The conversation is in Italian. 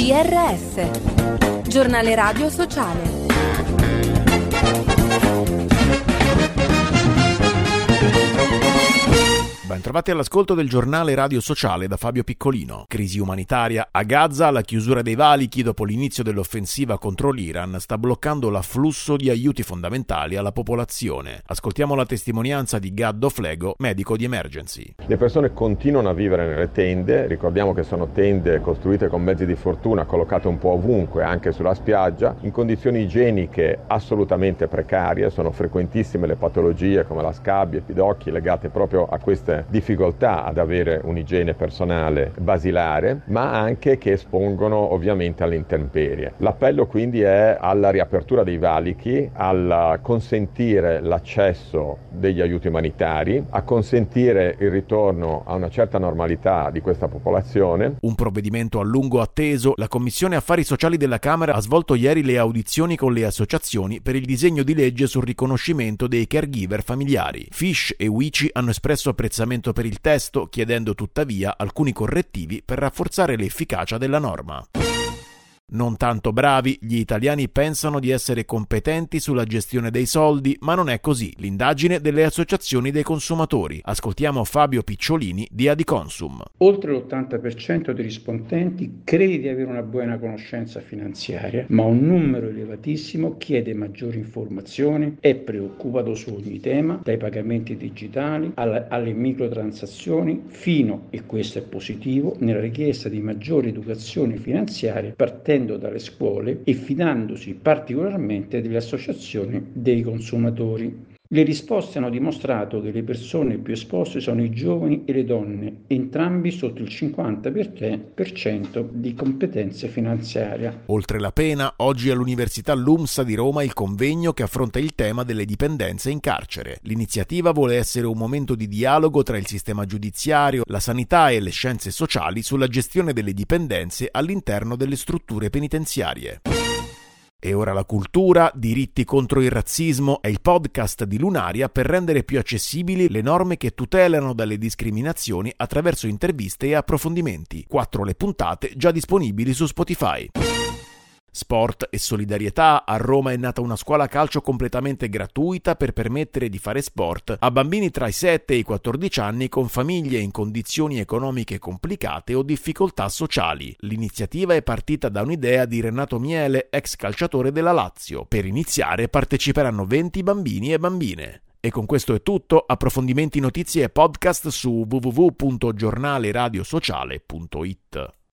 GRS, Giornale Radio Sociale. Bentrovati all'ascolto del giornale Radio Sociale da Fabio Piccolino. Crisi umanitaria a Gaza, la chiusura dei valichi dopo l'inizio dell'offensiva contro l'Iran sta bloccando l'afflusso di aiuti fondamentali alla popolazione. Ascoltiamo la testimonianza di Gaddo Flego, medico di Emergency. Le persone continuano a vivere nelle tende, ricordiamo che sono tende costruite con mezzi di fortuna, collocate un po' ovunque, anche sulla spiaggia, in condizioni igieniche assolutamente precarie. Sono frequentissime le patologie come la scabbia e pidocchi legate proprio a queste difficoltà ad avere un'igiene personale basilare, ma anche che espongono ovviamente alle intemperie. L'appello quindi è alla riapertura dei valichi, al consentire l'accesso degli aiuti umanitari, a consentire il ritorno a una certa normalità di questa popolazione. Un provvedimento a lungo atteso. La Commissione Affari Sociali della Camera ha svolto ieri le audizioni con le associazioni per il disegno di legge sul riconoscimento dei caregiver familiari. Fish e UICI hanno espresso apprezzamento per il testo, chiedendo tuttavia alcuni correttivi per rafforzare l'efficacia della norma. Non tanto bravi, gli italiani pensano di essere competenti sulla gestione dei soldi, ma non è così. L'indagine delle associazioni dei consumatori. Ascoltiamo Fabio Picciolini di Adiconsum. Oltre l'80% dei rispondenti crede di avere una buona conoscenza finanziaria, ma un numero elevatissimo chiede maggiori informazioni, è preoccupato su ogni tema, dai pagamenti digitali alle microtransazioni, fino, e questo è positivo, nella richiesta di maggiore educazione finanziaria partendo dalle scuole e fidandosi particolarmente delle associazioni dei consumatori. Le risposte hanno dimostrato che le persone più esposte sono i giovani e le donne, entrambi sotto il 50% di competenze finanziarie. Oltre la pena, oggi all'Università LUMSA di Roma il convegno che affronta il tema delle dipendenze in carcere. L'iniziativa vuole essere un momento di dialogo tra il sistema giudiziario, la sanità e le scienze sociali sulla gestione delle dipendenze all'interno delle strutture penitenziarie. E ora la cultura, diritti contro il razzismo, è il podcast di Lunaria per rendere più accessibili le norme che tutelano dalle discriminazioni attraverso interviste e approfondimenti. 4 le puntate già disponibili su Spotify. Sport e solidarietà. A Roma è nata una scuola calcio completamente gratuita per permettere di fare sport a bambini tra i 7 e i 14 anni con famiglie in condizioni economiche complicate o difficoltà sociali. L'iniziativa è partita da un'idea di Renato Miele, ex calciatore della Lazio. Per iniziare parteciperanno 20 bambini e bambine. E con questo è tutto. Approfondimenti, notizie e podcast su www.giornaleradiosociale.it.